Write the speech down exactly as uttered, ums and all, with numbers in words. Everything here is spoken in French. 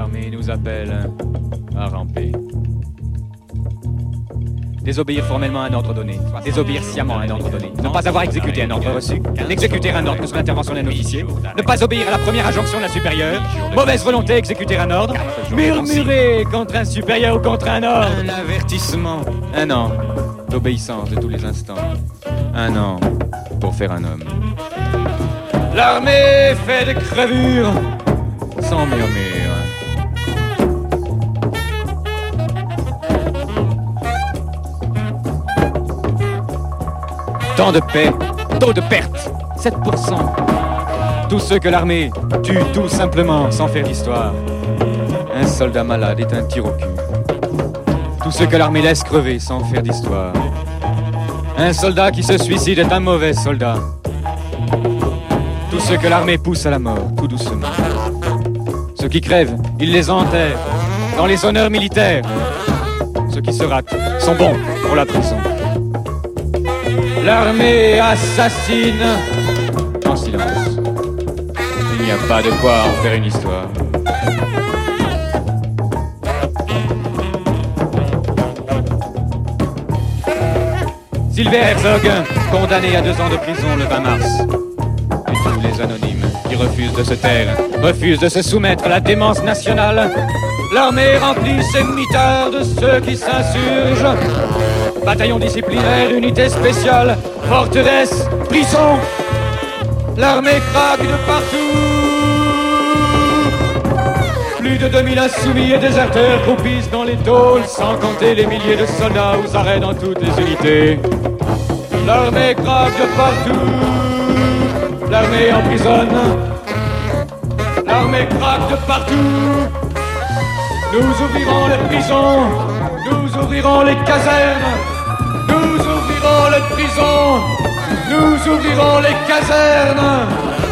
L'armée nous appelle à ramper. Désobéir formellement à un ordre donné. Désobéir sciemment à un ordre donné. Ne pas avoir exécuté un ordre reçu. N'exécuter un ordre que sous l'intervention d'un officier. Ne pas obéir à la première injonction d'un supérieur. Mauvaise volonté, exécuter un ordre. Murmurer contre un supérieur ou contre un ordre. Un avertissement. Un an d'obéissance de tous les instants. Un an pour faire un homme. L'armée fait des crevures sans murmure. Temps de paix, taux de perte, sept pour cent. Tous ceux que l'armée tue tout simplement sans faire d'histoire. Un soldat malade est un tir au cul. Tous ceux que l'armée laisse crever sans faire d'histoire. Un soldat qui se suicide est un mauvais soldat. Tous ceux que l'armée pousse à la mort, tout doucement. Ceux qui crèvent, ils les enterrent dans les honneurs militaires. Ceux qui se ratent sont bons pour la prison. L'armée assassine en silence. Il n'y a pas de quoi en faire une histoire. Sylvain Herzog, condamné à deux ans de prison le vingt mars. Et tous les anonymes qui refusent de se taire, refusent de se soumettre à la démence nationale. L'armée remplit ses mitards de ceux qui s'insurgent. Bataillon disciplinaire, unité spéciale, forteresse, prison. L'armée craque de partout. Plus de deux mille insoumis et déserteurs croupissent dans les tôles, sans compter les milliers de soldats aux arrêts dans toutes les unités. L'armée craque de partout. L'armée emprisonne. L'armée craque de partout. Nous ouvrirons les prisons. Nous ouvrirons les casernes. Nous ouvrirons les prisons. Nous ouvrirons les casernes.